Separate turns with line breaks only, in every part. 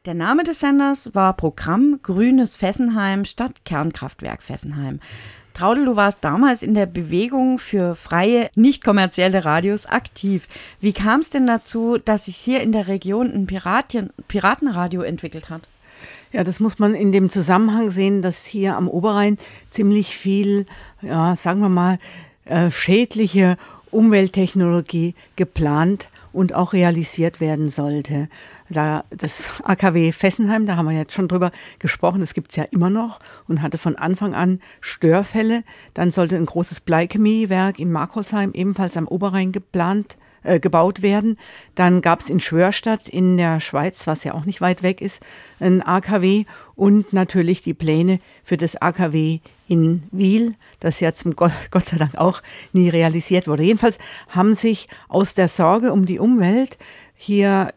Der Name des Senders war Programm Grünes Fessenheim statt Kernkraftwerk Fessenheim. Traudl, du warst damals in der Bewegung für freie, nicht kommerzielle Radios aktiv. Wie kam es denn dazu, dass sich hier in der Region ein Piratenradio entwickelt hat?
Ja, das muss man in dem Zusammenhang sehen, dass hier am Oberrhein ziemlich viel, ja, sagen wir mal, schädliche Umwelttechnologie geplant und auch realisiert werden sollte. Das AKW Fessenheim, da haben wir jetzt schon drüber gesprochen, das gibt es ja immer noch und hatte von Anfang an Störfälle. Dann sollte ein großes Bleichemiewerk in Markholzheim, ebenfalls am Oberrhein, gebaut werden. Dann gab es in Schwörstadt in der Schweiz, was ja auch nicht weit weg ist, ein AKW und natürlich die Pläne für das AKW in Wil, das ja zum Gott sei Dank auch nie realisiert wurde. Jedenfalls haben sich aus der Sorge um die Umwelt hier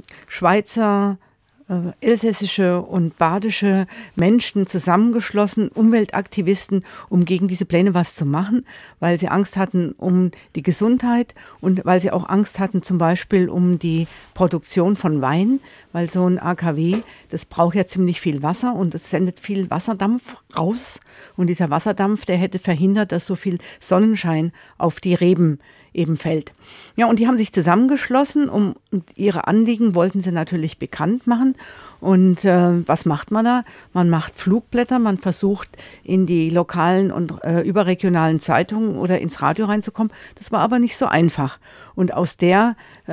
Schweizer, elsässische und badische Menschen zusammengeschlossen, Umweltaktivisten, um gegen diese Pläne was zu machen, weil sie Angst hatten um die Gesundheit und weil sie auch Angst hatten zum Beispiel um die Produktion von Wein, weil so ein AKW, das braucht ja ziemlich viel Wasser und es sendet viel Wasserdampf raus und dieser Wasserdampf, der hätte verhindert, dass so viel Sonnenschein auf die Reben eben fällt. Ja, und die haben sich zusammengeschlossen und ihre Anliegen wollten sie natürlich bekannt machen. Und was macht man da? Man macht Flugblätter, man versucht in die lokalen und überregionalen Zeitungen oder ins Radio reinzukommen. Das war aber nicht so einfach. Und aus der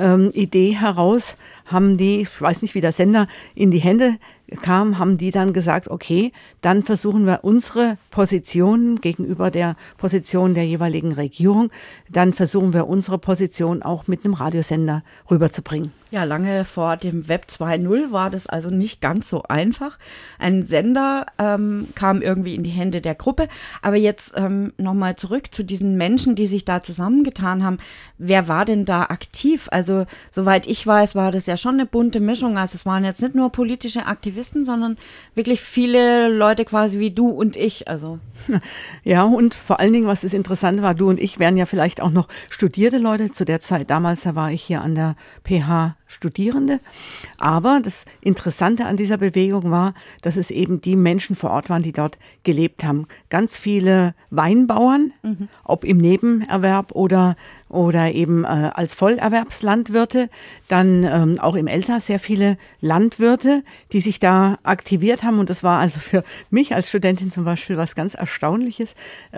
Idee heraus haben die, ich weiß nicht, wie der Sender in die Hände kam, haben die dann gesagt, okay, dann versuchen wir unsere Position gegenüber der Position der jeweiligen Regierung, dann versuchen wir unsere Position auch mit einem Radiosender rüberzubringen.
Ja, lange vor dem Web 2.0 war das also nicht ganz so einfach. Ein Sender kam irgendwie in die Hände der Gruppe. Aber jetzt nochmal zurück zu diesen Menschen, die sich da zusammengetan haben. Wer war denn da aktiv? Also soweit ich weiß, war das ja schon eine bunte Mischung. Also es waren jetzt nicht nur politische Aktivisten, sondern wirklich viele Leute quasi wie du und ich. Also.
Ja, und vor allen Dingen, was das Interessante war, du und ich wären ja vielleicht auch noch studierte Leute zu der Zeit. Damals, da war ich hier an der PH Studierende. Aber das Interessante an dieser Bewegung war, dass es eben die Menschen vor Ort waren, die dort gelebt haben. Ganz viele Weinbauern, ob im Nebenerwerb oder eben als Vollerwerbslandwirte. Dann auch im Elsass sehr viele Landwirte, die sich da aktiviert haben. Und das war also für mich als Studentin zum Beispiel was ganz Erstaunliches,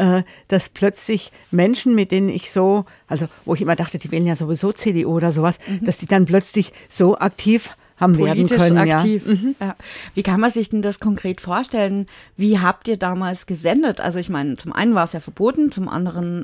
dass plötzlich Menschen, mit denen ich so, also wo ich immer dachte, die wählen ja sowieso CDU oder sowas, dass die dann plötzlich so aktiv haben werden können.
Politisch aktiv. Ja. Ja. Wie kann man sich denn das konkret vorstellen? Wie habt ihr damals gesendet? Also ich meine, zum einen war es ja verboten, zum anderen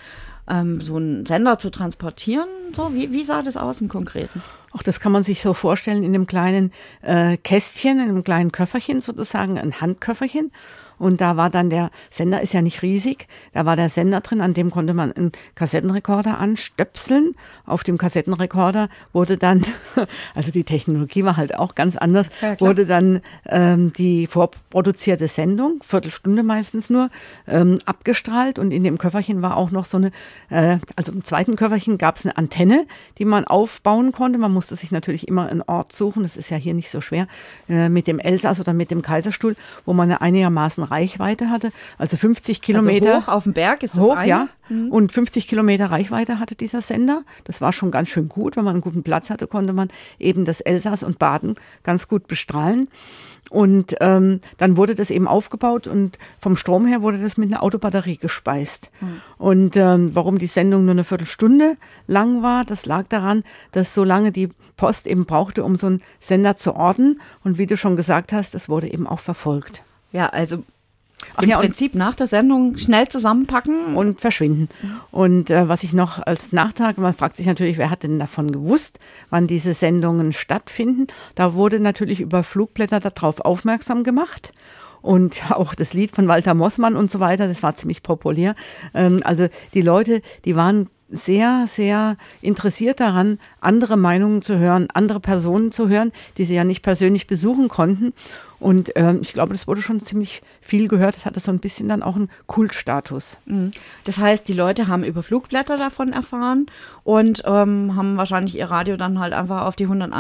so einen Sender zu transportieren. So, wie sah das aus im Konkreten?
Auch das kann man sich so vorstellen in einem kleinen Kästchen, in einem kleinen Köfferchen sozusagen, ein Handköfferchen. Und da war dann der Sender, ist ja nicht riesig, da war der Sender drin, an dem konnte man einen Kassettenrekorder anstöpseln. Auf dem Kassettenrekorder wurde dann, also die Technologie war halt auch ganz anders, ja, wurde dann die vorproduzierte Sendung, Viertelstunde meistens nur, abgestrahlt. Und in dem Köfferchen war auch noch so eine, also im zweiten Köfferchen gab es eine Antenne, die man aufbauen konnte. Man musste sich natürlich immer einen Ort suchen, das ist ja hier nicht so schwer, mit dem Elsass oder mit dem Kaiserstuhl, wo man eine einigermaßen Reichweite hatte, also 50 Kilometer.
Also hoch auf dem Berg ist das
hoch, ja. Und 50 Kilometer Reichweite hatte dieser Sender. Das war schon ganz schön gut. Wenn man einen guten Platz hatte, konnte man eben das Elsass und Baden ganz gut bestrahlen. Und dann wurde das eben aufgebaut und vom Strom her wurde das mit einer Autobatterie gespeist. Und warum die Sendung nur eine Viertelstunde lang war, das lag daran, dass so lange die Post eben brauchte, um so einen Sender zu orten. Und wie du schon gesagt hast, das wurde eben auch verfolgt.
Ja, also im Prinzip nach der Sendung schnell zusammenpacken
und verschwinden. Und was ich noch als Nachtrag, man fragt sich natürlich, wer hat denn davon gewusst, wann diese Sendungen stattfinden? Da wurde natürlich über Flugblätter darauf aufmerksam gemacht. Und auch das Lied von Walter Mossmann und so weiter, das war ziemlich populär. Also die Leute, die waren sehr, sehr interessiert daran, andere Meinungen zu hören, andere Personen zu hören, die sie ja nicht persönlich besuchen konnten. Und ich glaube, das wurde schon ziemlich viel gehört. Das hatte so ein bisschen dann auch einen Kultstatus.
Das heißt, die Leute haben über Flugblätter davon erfahren und haben wahrscheinlich ihr Radio dann halt einfach auf die 101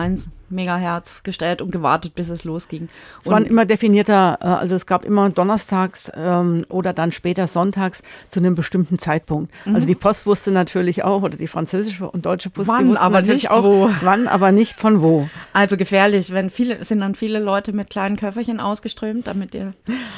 Megahertz gestellt und gewartet, bis es losging.
Es waren immer definierter, also es gab immer donnerstags oder dann später sonntags zu einem bestimmten Zeitpunkt. Also die Post wusste natürlich auch, oder die französische und deutsche Post,
Wann,
die wussten
aber
natürlich
nicht
auch,
wo.
wann, aber nicht von wo.
Also gefährlich, sind dann viele Leute mit kleinen Köfferchen ausgeströmt, damit ihr...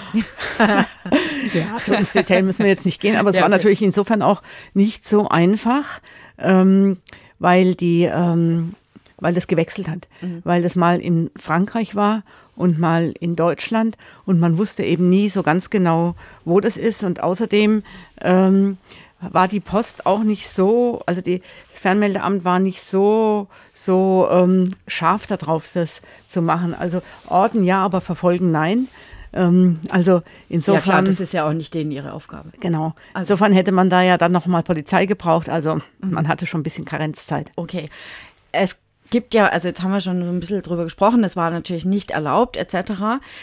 Ja, so ins Detail müssen wir jetzt nicht gehen, aber es
Ja,
war
okay.
natürlich insofern auch nicht so einfach, weil das gewechselt hat, weil das mal in Frankreich war und mal in Deutschland und man wusste eben nie so ganz genau, wo das ist und außerdem war die Post auch nicht so, also das Fernmeldeamt war nicht so scharf darauf, das zu machen. Also orten ja, aber verfolgen nein. Also insofern.
Ja klar, das ist ja auch nicht denen ihre Aufgabe.
Genau.
Also-
Insofern hätte man da ja dann nochmal Polizei gebraucht. Also man hatte schon ein bisschen Karenzzeit.
Okay. Es gibt ja, also jetzt haben wir schon so ein bisschen drüber gesprochen, es war natürlich nicht erlaubt etc.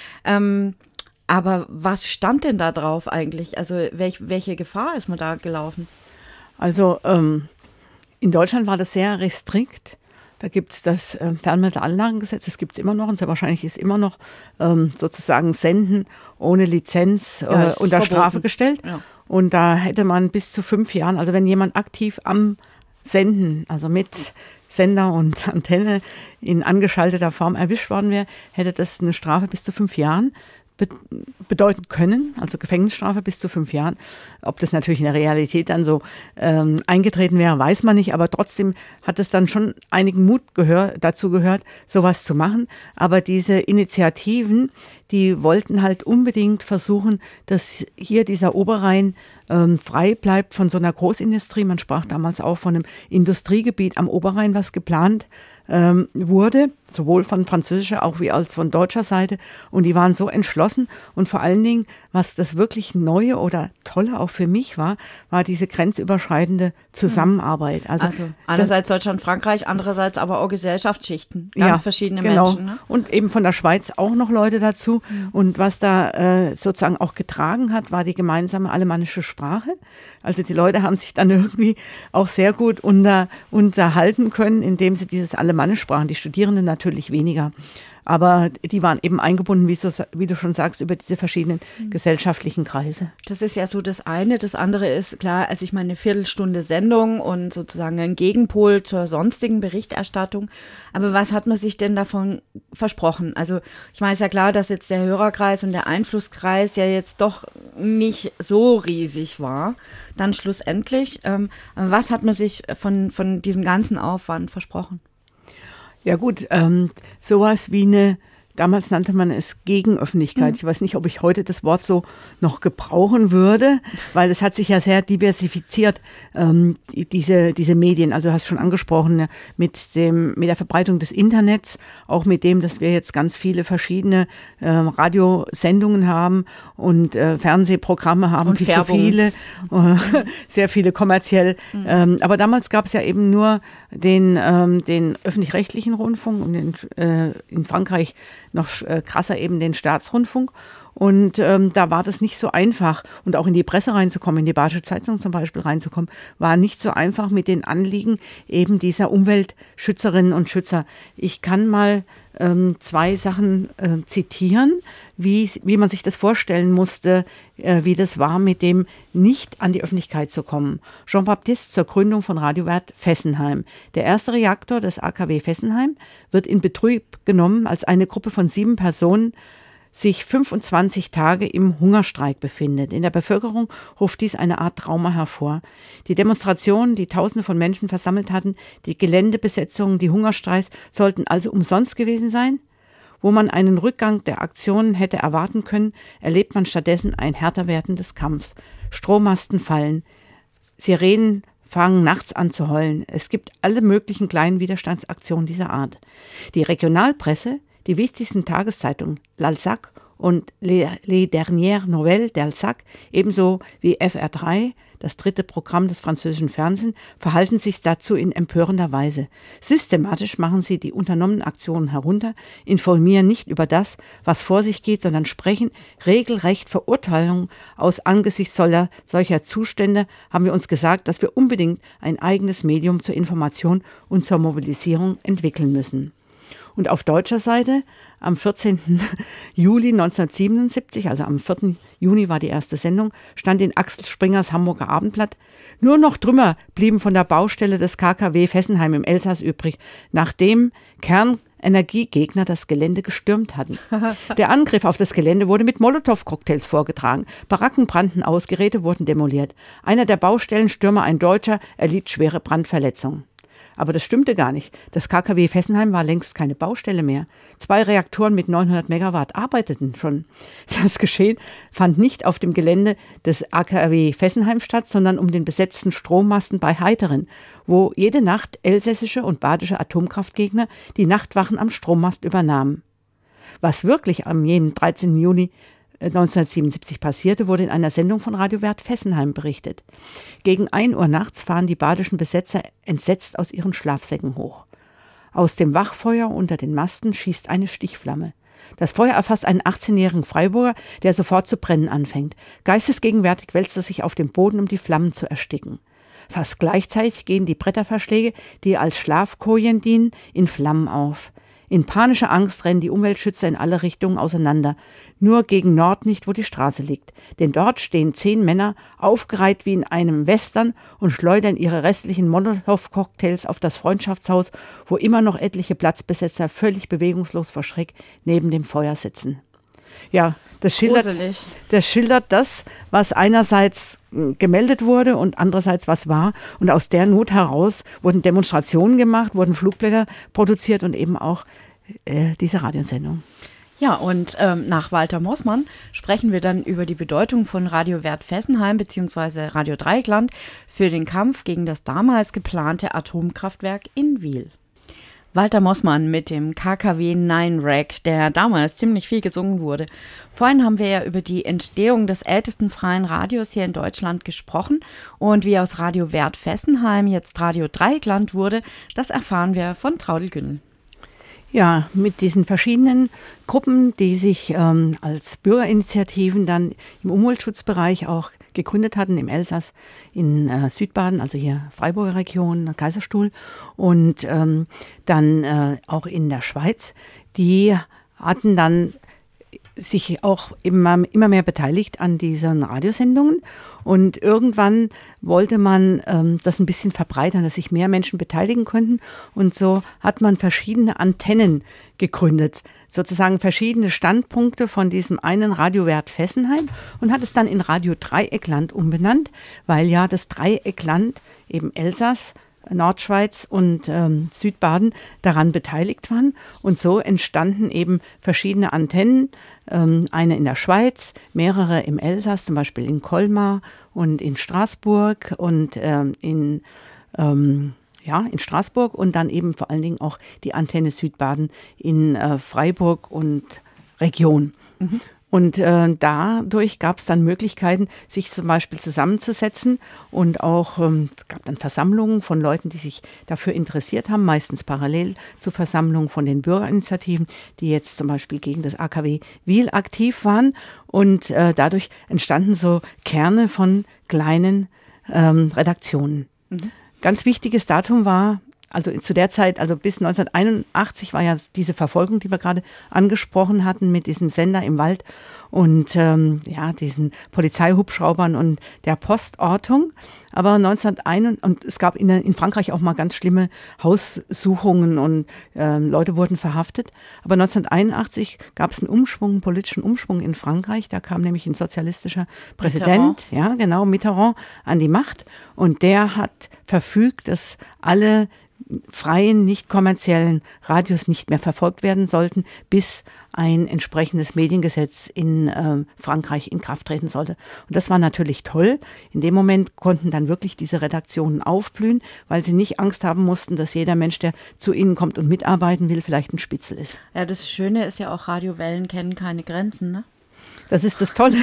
Aber was stand denn da drauf eigentlich? Also welche Gefahr ist man da gelaufen?
Also in Deutschland war das sehr restrikt. Da gibt es das Fernmeldeanlagengesetz, das gibt es immer noch und sehr wahrscheinlich ist immer noch sozusagen Senden ohne Lizenz
ist
unter
verboten.
Strafe gestellt.
Ja.
Und da hätte man bis zu 5 Jahren, also wenn jemand aktiv am Senden, also mit Sender und Antenne in angeschalteter Form erwischt worden wäre, hätte das eine Strafe bis zu 5 Jahren bedeuten können, also Gefängnisstrafe bis zu 5 Jahren. Ob das natürlich in der Realität dann so eingetreten wäre, weiß man nicht, aber trotzdem hat es dann schon einigen Mut dazu gehört, sowas zu machen. Aber diese Initiativen, die wollten halt unbedingt versuchen, dass hier dieser Oberrhein frei bleibt von so einer Großindustrie. Man sprach damals auch von einem Industriegebiet am Oberrhein, was geplant wurde, sowohl von französischer auch wie als von deutscher Seite. Und die waren so entschlossen. Und vor allen Dingen, was das wirklich Neue oder Tolle auch für mich war diese grenzüberschreitende Zusammenarbeit. Also
einerseits Deutschland, Frankreich, andererseits aber auch Gesellschaftsschichten, ganz verschiedene Menschen. Ne?
Und eben von der Schweiz auch noch Leute dazu. Und was da sozusagen auch getragen hat, war die gemeinsame alemannische Sprache. Also die Leute haben sich dann irgendwie auch sehr gut unterhalten können, indem sie dieses Alemannisch sprachen. Die Studierenden natürlich weniger. Aber die waren eben eingebunden, wie du schon sagst, über diese verschiedenen gesellschaftlichen Kreise.
Das ist ja so das eine. Das andere ist, klar, also ich meine, eine Viertelstunde Sendung und sozusagen ein Gegenpol zur sonstigen Berichterstattung. Aber was hat man sich denn davon versprochen? Also ich meine, ist ja klar, dass jetzt der Hörerkreis und der Einflusskreis ja jetzt doch nicht so riesig war. Dann schlussendlich, was hat man sich von diesem ganzen Aufwand versprochen?
Ja gut, sowas wie damals nannte man es Gegenöffentlichkeit. Ich weiß nicht, ob ich heute das Wort so noch gebrauchen würde, weil es hat sich ja sehr diversifiziert, diese Medien. Also du hast schon angesprochen, mit der Verbreitung des Internets, auch mit dem, dass wir jetzt ganz viele verschiedene Radiosendungen haben und Fernsehprogramme haben,
und
viel
Werbung.
zu viele, sehr viele kommerziell. Aber damals gab es ja eben nur den öffentlich-rechtlichen Rundfunk und in Frankreich noch krasser eben den Staatsrundfunk. Und da war das nicht so einfach. Und auch in die Presse reinzukommen, in die Badische Zeitung zum Beispiel reinzukommen, war nicht so einfach mit den Anliegen eben dieser Umweltschützerinnen und Schützer. Ich kann mal 2 Sachen zitieren, wie man sich das vorstellen musste, wie das war, mit dem nicht an die Öffentlichkeit zu kommen. Jean-Baptiste zur Gründung von Radiowert Fessenheim. Der erste Reaktor des AKW Fessenheim wird in Betrieb genommen, als eine Gruppe von 7 Personen sich 25 Tage im Hungerstreik befindet. In der Bevölkerung ruft dies eine Art Trauma hervor. Die Demonstrationen, die Tausende von Menschen versammelt hatten, die Geländebesetzungen, die Hungerstreiks sollten also umsonst gewesen sein? Wo man einen Rückgang der Aktionen hätte erwarten können, erlebt man stattdessen ein härter werdendes Kampf. Strommasten fallen, Sirenen fangen nachts an zu heulen. Es gibt alle möglichen kleinen Widerstandsaktionen dieser Art. Die Regionalpresse, die wichtigsten Tageszeitungen L'Alsace und Les Dernières Nouvelles d'Alsace, ebenso wie FR3, das 3. Programm des französischen Fernsehens, verhalten sich dazu in empörender Weise. Systematisch machen sie die unternommenen Aktionen herunter, informieren nicht über das, was vor sich geht, sondern sprechen regelrecht Verurteilungen aus. Angesichts solcher Zustände haben wir uns gesagt, dass wir unbedingt ein eigenes Medium zur Information und zur Mobilisierung entwickeln müssen. Und auf deutscher Seite am 14. Juli 1977, also am 4. Juni war die erste Sendung, stand in Axel Springers Hamburger Abendblatt: Nur noch Trümmer blieben von der Baustelle des KKW Fessenheim im Elsass übrig, nachdem Kernenergiegegner das Gelände gestürmt hatten. Der Angriff auf das Gelände wurde mit Molotow-Cocktails vorgetragen. Baracken brannten aus, Geräte wurden demoliert. Einer der Baustellenstürmer, ein Deutscher, erlitt schwere Brandverletzungen. Aber das stimmte gar nicht. Das KKW Fessenheim war längst keine Baustelle mehr. 2 Reaktoren mit 900 Megawatt arbeiteten schon. Das Geschehen fand nicht auf dem Gelände des AKW Fessenheim statt, sondern um den besetzten Strommasten bei Heiteren, wo jede Nacht elsässische und badische Atomkraftgegner die Nachtwachen am Strommast übernahmen. Was wirklich am 13. Juni 1977 passierte, wurde in einer Sendung von Radio Wert Fessenheim berichtet. Gegen 1 Uhr nachts fahren die badischen Besetzer entsetzt aus ihren Schlafsäcken hoch. Aus dem Wachfeuer unter den Masten schießt eine Stichflamme. Das Feuer erfasst einen 18-jährigen Freiburger, der sofort zu brennen anfängt. Geistesgegenwärtig wälzt er sich auf den Boden, um die Flammen zu ersticken. Fast gleichzeitig gehen die Bretterverschläge, die als Schlafkojen dienen, in Flammen auf. In panischer Angst rennen die Umweltschützer in alle Richtungen auseinander. Nur gegen Nord nicht, wo die Straße liegt. Denn dort stehen 10 Männer, aufgereiht wie in einem Western, und schleudern ihre restlichen Molotow-Cocktails auf das Freundschaftshaus, wo immer noch etliche Platzbesetzer völlig bewegungslos vor Schreck neben dem Feuer sitzen. Ja, das schildert das, was einerseits gemeldet wurde und andererseits was war. Und aus der Not heraus wurden Demonstrationen gemacht, wurden Flugblätter produziert und eben auch diese Radiosendung.
Ja, und nach Walter Mossmann sprechen wir dann über die Bedeutung von Radio Wert Fessenheim bzw. Radio Dreieckland für den Kampf gegen das damals geplante Atomkraftwerk in Wil. Walter Mossmann mit dem KKW 9 Rack, der damals ziemlich viel gesungen wurde. Vorhin haben wir ja über die Entstehung des ältesten freien Radios hier in Deutschland gesprochen, und wie aus Radio Wert Fessenheim jetzt Radio Dreieckland wurde, das erfahren wir von Traudl Günnel.
Ja, mit diesen verschiedenen Gruppen, die sich als Bürgerinitiativen dann im Umweltschutzbereich auch gegründet hatten, im Elsass, in Südbaden, also hier Freiburger Region, Kaiserstuhl, und dann auch in der Schweiz, die hatten dann sich auch immer mehr beteiligt an diesen Radiosendungen, und irgendwann wollte man das ein bisschen verbreitern, dass sich mehr Menschen beteiligen könnten, und so hat man verschiedene Antennen gegründet, sozusagen verschiedene Standpunkte von diesem einen Radio Wert Fessenheim, und hat es dann in Radio Dreieckland umbenannt, weil ja das Dreieckland eben Elsass, Nordschweiz und Südbaden daran beteiligt waren. Und so entstanden eben verschiedene Antennen, eine in der Schweiz, mehrere im Elsass, zum Beispiel in Colmar und in Straßburg und in Straßburg, und dann eben vor allen Dingen auch die Antenne Südbaden in Freiburg und Region. Mhm. Und dadurch gab es dann Möglichkeiten, sich zum Beispiel zusammenzusetzen, und auch es gab dann Versammlungen von Leuten, die sich dafür interessiert haben, meistens parallel zu Versammlungen von den Bürgerinitiativen, die jetzt zum Beispiel gegen das AKW Wil aktiv waren, und dadurch entstanden so Kerne von kleinen Redaktionen. Mhm. Ganz wichtiges Datum war, also zu der Zeit, also bis 1981 war ja diese Verfolgung, die wir gerade angesprochen hatten, mit diesem Sender im Wald und diesen Polizeihubschraubern und der Postortung. Aber 1901, und es gab in Frankreich auch mal ganz schlimme Haussuchungen und Leute wurden verhaftet. Aber 1981 gab es einen politischen Umschwung in Frankreich. Da kam nämlich ein sozialistischer Präsident, Mitterrand, an die Macht. Und der hat verfügt, dass alle freien, nicht kommerziellen Radios nicht mehr verfolgt werden sollten, bis ein entsprechendes Mediengesetz in Frankreich in Kraft treten sollte. Und das war natürlich toll. In dem Moment konnten dann wirklich diese Redaktionen aufblühen, weil sie nicht Angst haben mussten, dass jeder Mensch, der zu ihnen kommt und mitarbeiten will, vielleicht ein Spitzel ist.
Ja, das Schöne ist ja auch, Radiowellen kennen keine Grenzen, ne?
Das ist das Tolle.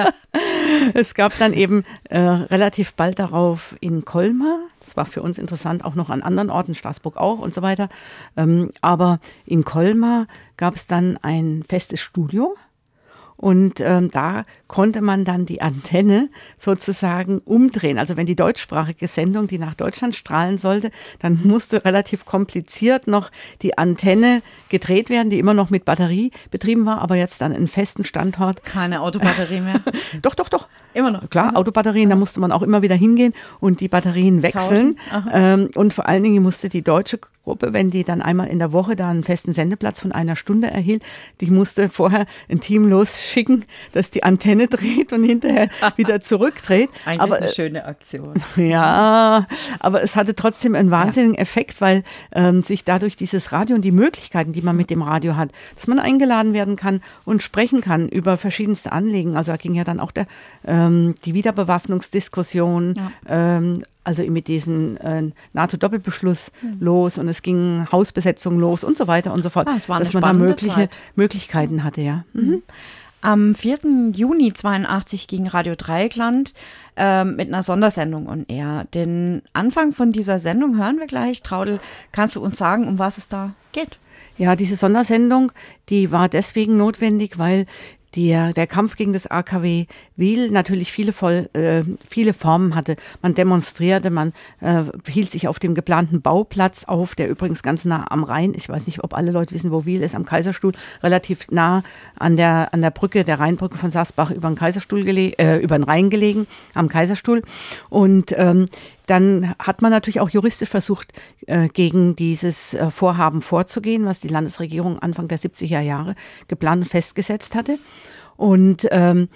Es gab dann eben relativ bald darauf in Colmar, das war für uns interessant, auch noch an anderen Orten, Straßburg auch und so weiter, aber in Colmar gab es dann ein festes Studio, Und da konnte man dann die Antenne sozusagen umdrehen. Also wenn die deutschsprachige Sendung, die nach Deutschland strahlen sollte, dann musste relativ kompliziert noch die Antenne gedreht werden, die immer noch mit Batterie betrieben war, aber jetzt an einen festen Standort.
Keine Autobatterie mehr.
Doch.
Immer noch.
Klar, Autobatterien, da musste man auch immer wieder hingehen und die Batterien wechseln. Und vor allen Dingen musste die deutsche Gruppe, wenn die dann einmal in der Woche da einen festen Sendeplatz von 1 Stunde erhielt, die musste vorher ein Team losschicken, das die Antenne dreht und hinterher wieder zurückdreht.
Eigentlich aber eine schöne Aktion.
Ja, aber es hatte trotzdem einen wahnsinnigen Effekt, weil sich dadurch dieses Radio und die Möglichkeiten, die man mit dem Radio hat, dass man eingeladen werden kann und sprechen kann über verschiedenste Anliegen. Also da ging ja dann auch die Wiederbewaffnungsdiskussion, also mit diesem NATO-Doppelbeschluss los und es ging Hausbesetzung los und so weiter und so fort, dass man da Möglichkeiten hatte, ja. Mhm.
Am 4. Juni 1982 ging Radio Dreieckland mit einer Sondersendung on air. Den Anfang von dieser Sendung hören wir gleich. Traudl, kannst du uns sagen, um was es da geht?
Ja, diese Sondersendung, die war deswegen notwendig, weil der Kampf gegen das AKW Wiel natürlich viele Formen hatte. Man demonstrierte, man hielt sich auf dem geplanten Bauplatz auf, der übrigens ganz nah am Rhein, ich weiß nicht, ob alle Leute wissen, wo Wiel ist, am Kaiserstuhl, relativ nah an der Brücke, der Rheinbrücke von Sassbach über den Rhein gelegen, am Kaiserstuhl. Und dann hat man natürlich auch juristisch versucht, gegen dieses Vorhaben vorzugehen, was die Landesregierung Anfang der 70er Jahre geplant und festgesetzt hatte. Und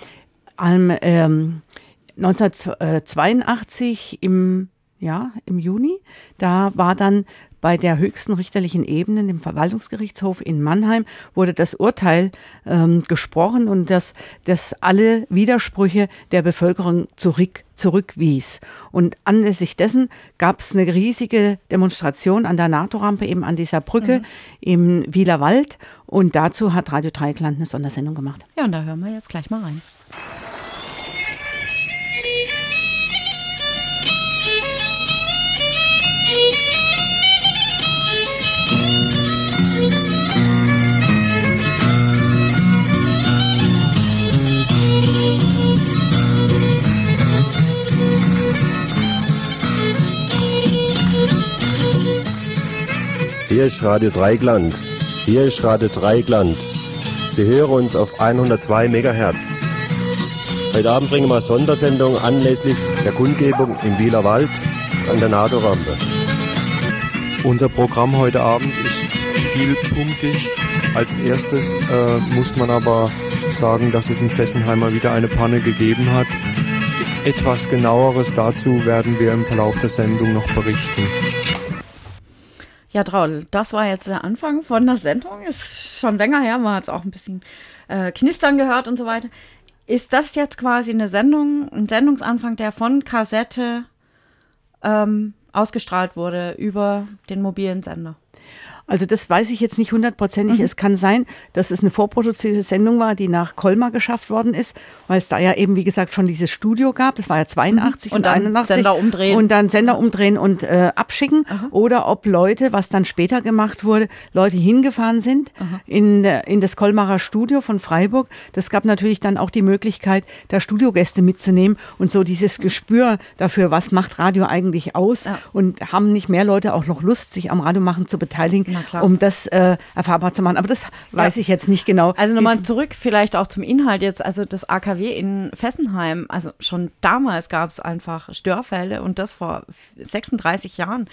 1982 im Juni, da war dann bei der höchsten richterlichen Ebene, dem Verwaltungsgerichtshof in Mannheim, wurde das Urteil gesprochen und das alle Widersprüche der Bevölkerung zurückwies. Und anlässlich dessen gab es eine riesige Demonstration an der NATO-Rampe, eben an dieser Brücke im Wieler Wald. Und dazu hat Radio Dreieckland eine Sondersendung gemacht.
Ja, und da hören wir jetzt gleich mal rein.
Hier ist Radio Dreieckland. Hier ist Radio Dreieckland. Sie hören uns auf 102 MHz. Heute Abend bringen wir eine Sondersendung anlässlich der Kundgebung im Wieler Wald an der NATO-Rampe.
Unser Programm heute Abend ist vielpunktig. Als erstes muss man aber sagen, dass es in Fessenheim mal wieder eine Panne gegeben hat. Etwas Genaueres dazu werden wir im Verlauf der Sendung noch berichten.
Ja, Traudl, das war jetzt der Anfang von der Sendung. Ist schon länger her, man hat es auch ein bisschen knistern gehört und so weiter. Ist das jetzt quasi ein Sendungsanfang, der von Kassette ausgestrahlt wurde über den mobilen Sender?
Also das weiß ich jetzt nicht hundertprozentig. Es kann sein, dass es eine vorproduzierte Sendung war, die nach Colmar geschafft worden ist, weil es da ja eben, wie gesagt, schon dieses Studio gab. Das war ja 82 und 81.
Sender umdrehen.
Und dann Sender umdrehen und abschicken. Oder ob Leute, was dann später gemacht wurde, Leute hingefahren sind in das Colmarer Studio von Freiburg. Das gab natürlich dann auch die Möglichkeit, da Studiogäste mitzunehmen und so dieses Gespür dafür, was macht Radio eigentlich aus, und haben nicht mehr Leute auch noch Lust, sich am Radiomachen zu beteiligen, um das erfahrbar zu machen. Aber das weiß ich jetzt nicht genau.
Also nochmal zurück vielleicht auch zum Inhalt jetzt. Also das AKW in Fessenheim, also schon damals gab es einfach Störfälle und das vor 36 Jahren.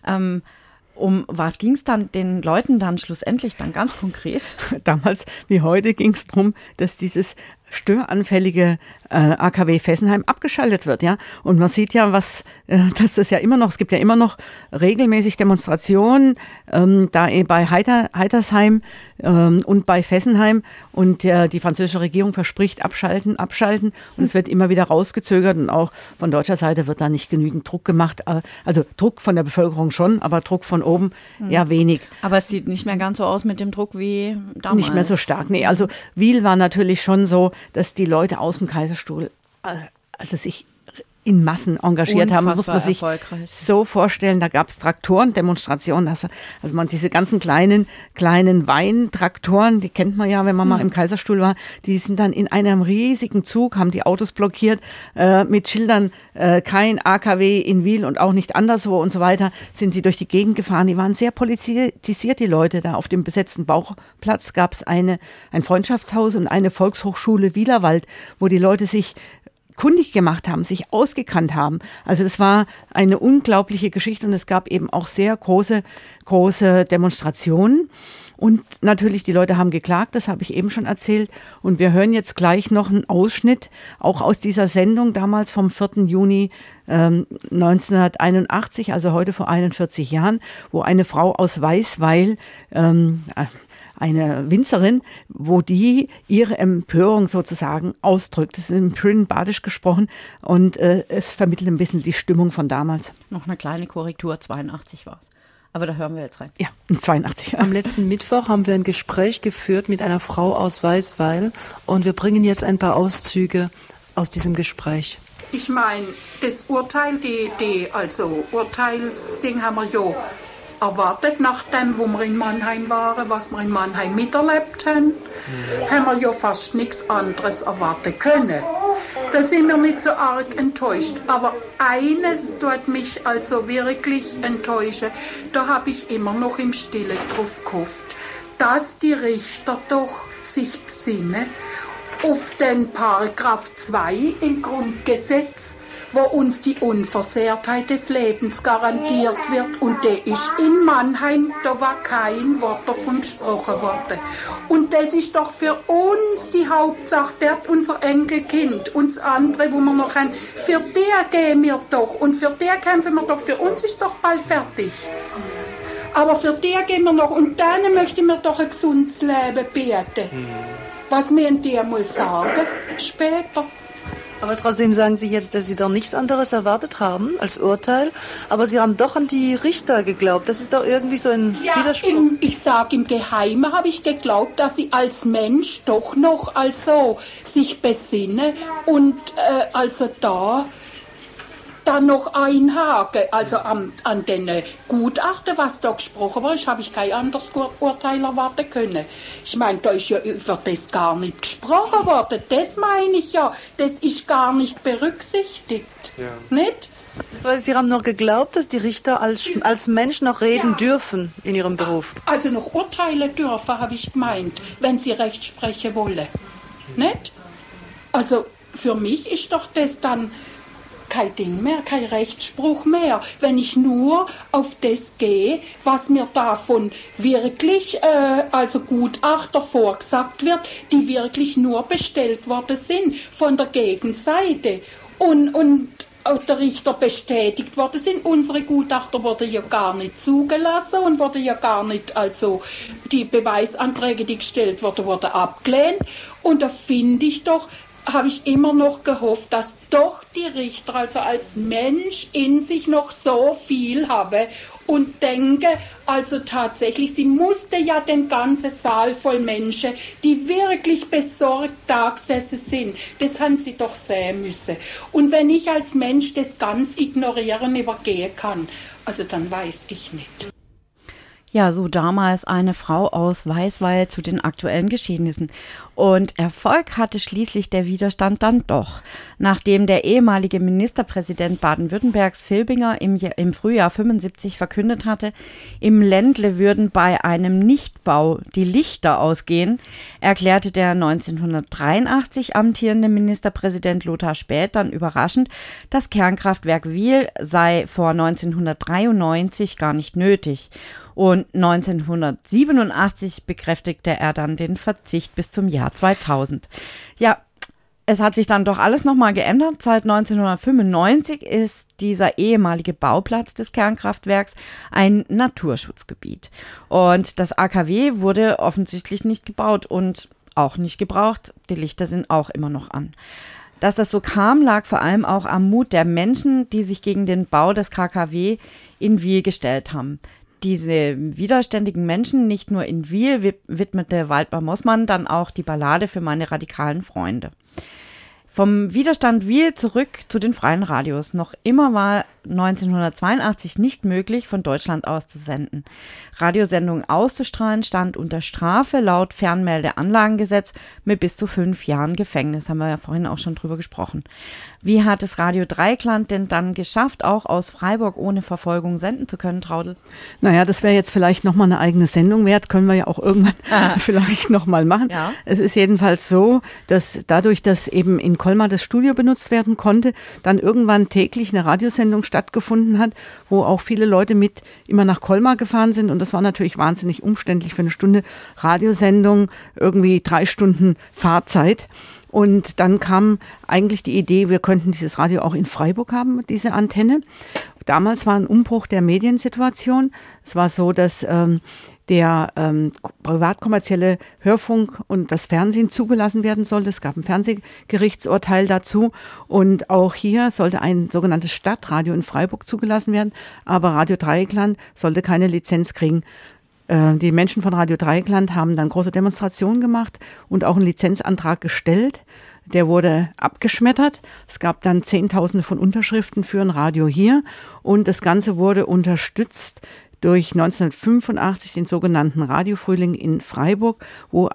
Um was ging es dann den Leuten dann schlussendlich dann ganz konkret?
Damals wie heute ging es darum, dass dieses störanfällige AKW Fessenheim abgeschaltet wird, ja. Und man sieht ja, dass das ja immer noch, es gibt ja immer noch regelmäßig Demonstrationen, da bei Heitersheim und bei Fessenheim, und die französische Regierung verspricht abschalten und es wird immer wieder rausgezögert und auch von deutscher Seite wird da nicht genügend Druck gemacht, also Druck von der Bevölkerung schon, aber Druck von oben eher wenig.
Aber es sieht nicht mehr ganz so aus mit dem Druck wie damals.
Nicht mehr so stark, nee. Also Wiel war natürlich schon so, dass die Leute aus dem Kaiserstuhl, also sich in Massen engagiert haben, muss man sich so vorstellen. Da gab es Traktorendemonstrationen, also man diese ganzen kleinen Weintraktoren, die kennt man ja, wenn man mal im Kaiserstuhl war, die sind dann in einem riesigen Zug, haben die Autos blockiert, mit Schildern, kein AKW in Wil und auch nicht anderswo und so weiter, sind sie durch die Gegend gefahren. Die waren sehr politisiert, die Leute da. Auf dem besetzten Bauplatz gab es ein Freundschaftshaus und eine Volkshochschule Wielerwald, wo die Leute sich kundig gemacht haben, sich ausgekannt haben. Also das war eine unglaubliche Geschichte und es gab eben auch sehr große Demonstrationen. Und natürlich, die Leute haben geklagt, das habe ich eben schon erzählt. Und wir hören jetzt gleich noch einen Ausschnitt, auch aus dieser Sendung damals vom 4. Juni 1981, also heute vor 41 Jahren, wo eine Frau aus Weißweil, eine Winzerin, wo die ihre Empörung sozusagen ausdrückt. Das ist im schönen Badisch gesprochen und es vermittelt ein bisschen die Stimmung von damals.
Noch eine kleine Korrektur, 82 war es. Aber da hören wir jetzt rein.
Ja, 82.
Am letzten Mittwoch haben wir ein Gespräch geführt mit einer Frau aus Weißweil und wir bringen jetzt ein paar Auszüge aus diesem Gespräch.
Ich meine, das Urteil, Urteilsding haben wir ja erwartet, nachdem, wo wir in Mannheim waren, was wir in Mannheim miterlebt haben, haben wir ja fast nichts anderes erwarten können. Da sind wir nicht so arg enttäuscht. Aber eines tut mich also wirklich enttäuschen. Da habe ich immer noch im Stillen drauf gehofft, dass die Richter doch sich besinnen auf den Paragraph 2 im Grundgesetz, wo uns die Unversehrtheit des Lebens garantiert wird. Und der ist in Mannheim, da war kein Wort davon gesprochen worden. Und das ist doch für uns die Hauptsache, der hat unser Enkelkind, uns andere, wo wir noch haben, für der gehen wir doch und für der kämpfen wir doch, für uns ist doch bald fertig. Aber für der gehen wir noch und dann möchten wir doch ein gesundes Leben beten. Was wir dir mal sagen, später.
Aber trotzdem sagen Sie jetzt, dass Sie doch nichts anderes erwartet haben als Urteil, aber Sie haben doch an die Richter geglaubt. Das ist doch irgendwie so ein Widerspruch.
Ich sage, im Geheimen habe ich geglaubt, dass sie als Mensch doch noch also sich besinne und also dann noch einhaken, also an den Gutachten, was da gesprochen war, habe ich kein anderes Urteil erwarten können. Ich meine, da ist ja über das gar nicht gesprochen worden, das meine ich ja, das ist gar nicht berücksichtigt, nicht?
Das heißt, Sie haben noch geglaubt, dass die Richter als Mensch noch reden dürfen in ihrem Beruf?
Also noch urteilen dürfen, habe ich gemeint, wenn sie Recht sprechen wollen, nicht? Also für mich ist doch das dann kein Ding mehr, kein Rechtsspruch mehr, wenn ich nur auf das gehe, was mir davon wirklich, also Gutachter vorgesagt wird, die wirklich nur bestellt worden sind von der Gegenseite und der Richter bestätigt worden sind. Unsere Gutachter wurden ja gar nicht zugelassen und wurden ja gar nicht, also die Beweisanträge, die gestellt wurden abgelehnt. Und da finde ich doch, habe ich immer noch gehofft, dass doch die Richter also als Mensch in sich noch so viel haben und denke, also tatsächlich, sie musste ja den ganzen Saal voll Menschen, die wirklich besorgt da gesessen sind, das haben sie doch sehen müssen. Und wenn ich als Mensch das ganz ignorieren, übergehen kann, also dann weiß ich nicht.
Ja, so damals eine Frau aus Weißweil zu den aktuellen Geschehnissen. Und Erfolg hatte schließlich der Widerstand dann doch. Nachdem der ehemalige Ministerpräsident Baden-Württembergs Filbinger im Frühjahr 75 verkündet hatte, im Ländle würden bei einem Nichtbau die Lichter ausgehen, erklärte der 1983 amtierende Ministerpräsident Lothar Späth dann überraschend, das Kernkraftwerk Wil sei vor 1993 gar nicht nötig. Und 1987 bekräftigte er dann den Verzicht bis zum Jahr 2000. Ja, es hat sich dann doch alles nochmal geändert. Seit 1995 ist dieser ehemalige Bauplatz des Kernkraftwerks ein Naturschutzgebiet. Und das AKW wurde offensichtlich nicht gebaut und auch nicht gebraucht. Die Lichter sind auch immer noch an. Dass das so kam, lag vor allem auch am Mut der Menschen, die sich gegen den Bau des KKW in Wil gestellt haben. Diese widerständigen Menschen, nicht nur in Wil, widmete Waldemar Mossmann dann auch die Ballade für meine radikalen Freunde. Vom Widerstand wir zurück zu den freien Radios. Noch immer war 1982 nicht möglich, von Deutschland aus zu senden. Radiosendungen auszustrahlen stand unter Strafe laut Fernmeldeanlagengesetz mit bis zu 5 Jahren Gefängnis. Haben wir ja vorhin auch schon drüber gesprochen. Wie hat es Radio Dreieckland denn dann geschafft, auch aus Freiburg ohne Verfolgung senden zu können, Traudl?
Naja, das wäre jetzt vielleicht nochmal eine eigene Sendung wert, können wir ja auch irgendwann vielleicht nochmal machen. Ja. Es ist jedenfalls so, dass dadurch, dass eben in Colmar das Studio benutzt werden konnte, dann irgendwann täglich eine Radiosendung stattgefunden hat, wo auch viele Leute mit immer nach Colmar gefahren sind und das war natürlich wahnsinnig umständlich für eine Stunde Radiosendung, irgendwie 3 Stunden Fahrzeit. Und dann kam eigentlich die Idee, wir könnten dieses Radio auch in Freiburg haben, diese Antenne. Damals war ein Umbruch der Mediensituation. Es war so, dass der privatkommerzielle Hörfunk und das Fernsehen zugelassen werden sollte. Es gab ein Fernsehgerichtsurteil dazu und auch hier sollte ein sogenanntes Stadtradio in Freiburg zugelassen werden, aber Radio Dreieckland sollte keine Lizenz kriegen. Die Menschen von Radio Dreieckland haben dann große Demonstrationen gemacht und auch einen Lizenzantrag gestellt. Der wurde abgeschmettert. Es gab dann Zehntausende von Unterschriften für ein Radio hier und das Ganze wurde unterstützt durch 1985 den sogenannten Radiofrühling in Freiburg, wo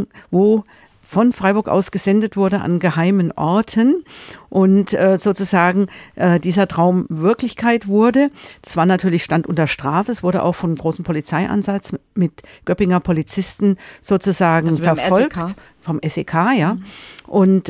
von Freiburg aus gesendet wurde an geheimen Orten und sozusagen dieser Traum Wirklichkeit wurde. Das war natürlich, stand unter Strafe. Es wurde auch von einem großen Polizeieinsatz mit Göppinger Polizisten sozusagen verfolgt. Vom SEK, ja. Und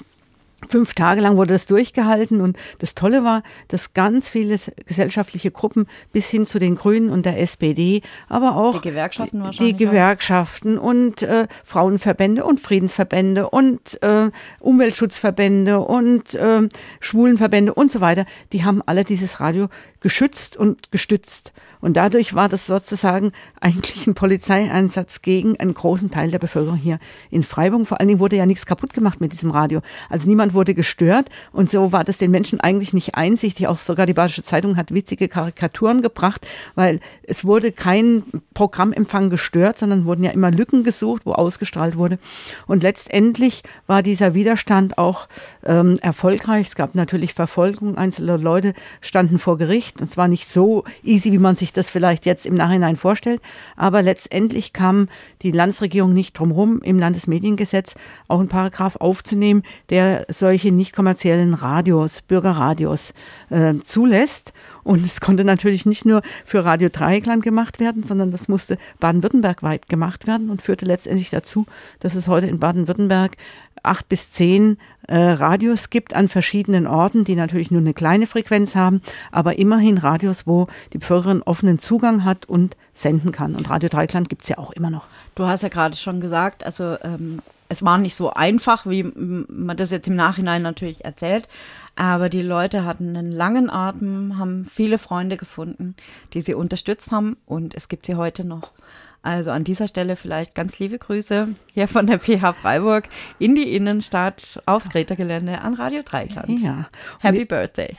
5 Tage lang wurde das durchgehalten und das Tolle war, dass ganz viele gesellschaftliche Gruppen bis hin zu den Grünen und der SPD, aber auch
die Gewerkschaften wahrscheinlich.
Die Gewerkschaften und Frauenverbände und Friedensverbände und Umweltschutzverbände und Schwulenverbände und so weiter, die haben alle dieses Radio geschützt und gestützt. Und dadurch war das sozusagen eigentlich ein Polizeieinsatz gegen einen großen Teil der Bevölkerung hier in Freiburg. Vor allen Dingen wurde ja nichts kaputt gemacht mit diesem Radio. Also niemand wurde gestört und so war das den Menschen eigentlich nicht einsichtig. Auch sogar die Badische Zeitung hat witzige Karikaturen gebracht, weil es wurde kein Programmempfang gestört, sondern wurden ja immer Lücken gesucht, wo ausgestrahlt wurde. Und letztendlich war dieser Widerstand auch erfolgreich. Es gab natürlich Verfolgung. Einzelne Leute standen vor Gericht. Und zwar nicht so easy, wie man sich das vielleicht jetzt im Nachhinein vorstellt. Aber letztendlich kam die Landesregierung nicht drum rum, im Landesmediengesetz auch einen Paragraph aufzunehmen, der solche nicht kommerziellen Radios, Bürgerradios zulässt. Und es konnte natürlich nicht nur für Radio Dreieckland gemacht werden, sondern das musste baden-württembergweit gemacht werden und führte letztendlich dazu, dass es heute in Baden-Württemberg 8 bis 10 Radios gibt an verschiedenen Orten, die natürlich nur eine kleine Frequenz haben, aber immerhin Radios, wo die Bevölkerung offenen Zugang hat und senden kann. Und Radio Dreieckland gibt es ja auch immer noch.
Du hast ja gerade schon gesagt, also es war nicht so einfach, wie man das jetzt im Nachhinein natürlich erzählt, aber die Leute hatten einen langen Atem, haben viele Freunde gefunden, die sie unterstützt haben und es gibt sie heute noch. Also an dieser Stelle vielleicht ganz liebe Grüße hier von der PH Freiburg in die Innenstadt aufs Greta-Gelände an Radio Dreieckland.
Ja.
Happy Birthday.